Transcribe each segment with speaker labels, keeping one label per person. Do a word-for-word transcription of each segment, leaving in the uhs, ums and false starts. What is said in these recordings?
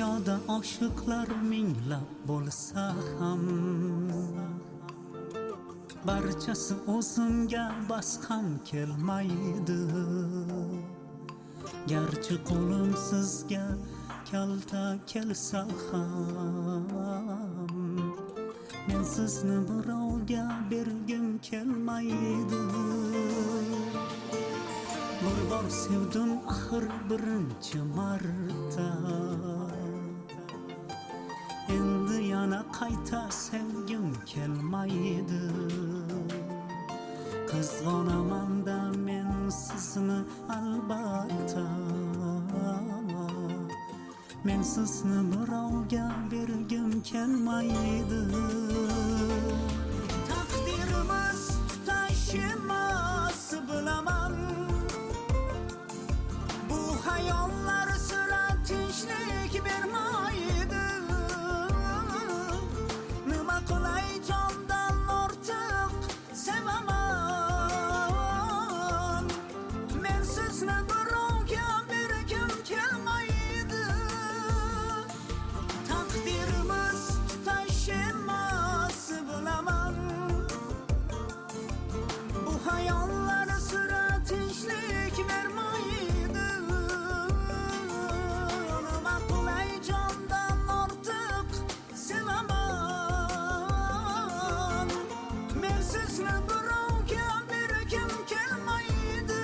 Speaker 1: Dunyoda oshiqlar minglab bo'lsa ham barchasi o'zimga bas ham kelmaydi. Garchi qo'lim sizga kalta kelsa ham men sizni birovga bergim kelmaydi. Bir bor sevdim axir birinchi marta, endi yana qayta sevgim kelmaydi. Qizg'onaman-da men sizni albatta, men sizni birovga bergim kelmaydi. Taqdirimiz tutashmas bilaman, bu hayollar sira tinchlik bermaydi. Nima qilay, jondan ortiq sevaman, men sizni birovga bergim kelmaydi. Taqdirimiz tutashmas bilaman, bu hayollar sira tinchlik bermaydi. Nima qilay, jondan ortiq sevaman, men sizni birovga bergim kelmaydi.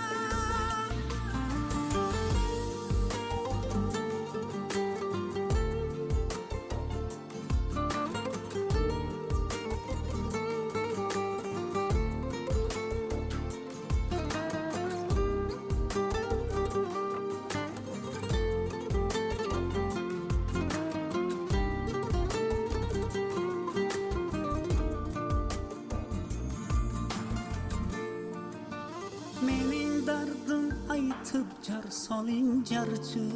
Speaker 1: Mening dardim aytib jar soling jarchi,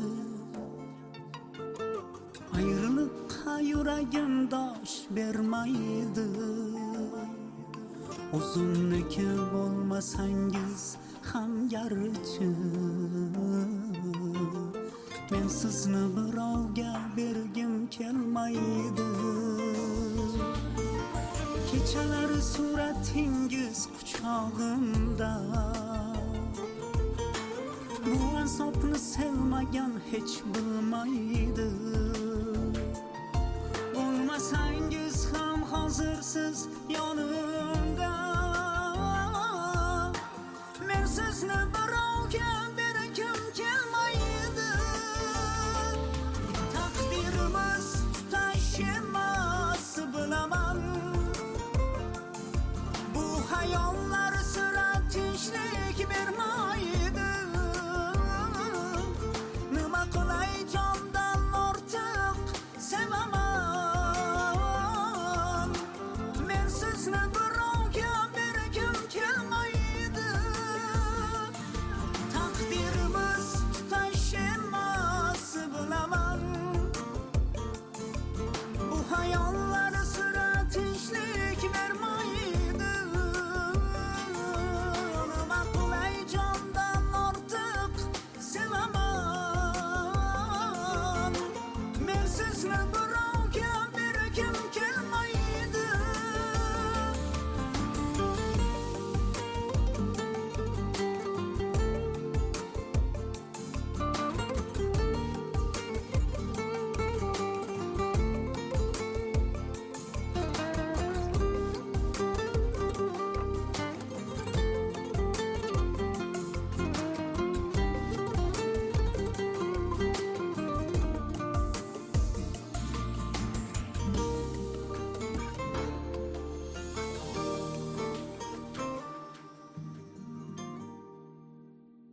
Speaker 1: ayriliqqa yuragim dosh bermaydi. O'zimniki bo'lmasangiz ham garchi, men sizni birovga bergim kelmaydi. Kechalari suratingiz quchog'imda, bu azobni sevmagan hech bilmaydi. Bo'lmasangiz ham hozir siz